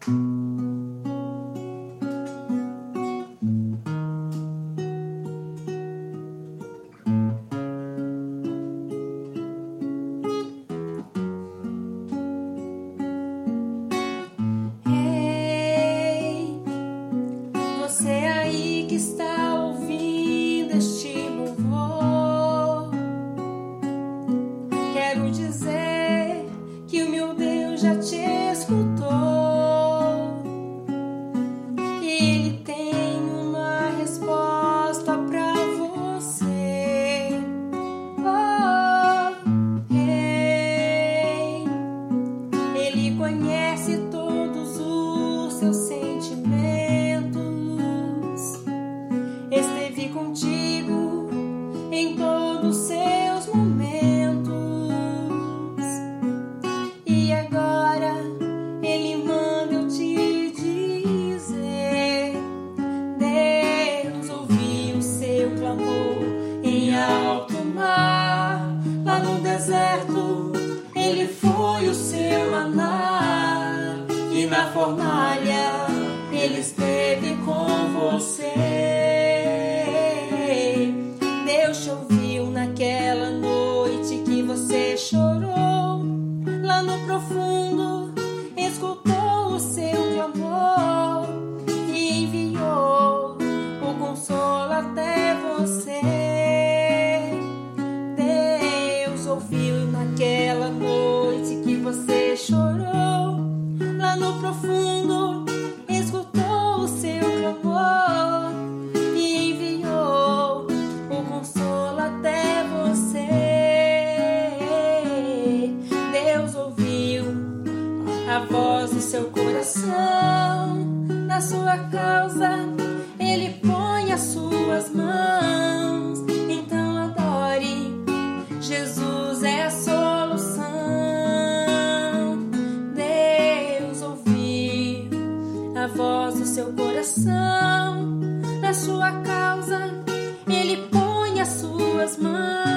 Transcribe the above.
Você aí que está ouvindo este louvor, quero dizer que o meu Deus já te escutou, e Ele tem uma resposta para você. Ele conhece todos os seus sentimentos, esteve contigo em todos os seus momentos, e agora Ele manda eu te dizer: Deus ouviu o seu clamor em alto mar, lá no deserto Ele foi o seu maná, e na fornalha Ele esteve com você. Deus te ouviu naquela noite que você chorou, lá no profundo escutou o seu clamor e enviou o consolo até você. Deus ouviu naquela noite que você chorou, lá no profundo escutou o seu clamor e enviou o consolo até você. Deus ouviu a voz do seu coração, na sua causa Ele põe as suas mãos. Então adore, Jesus é a solução. Deus ouviu a voz do seu coração, na sua causa Ele põe as suas mãos.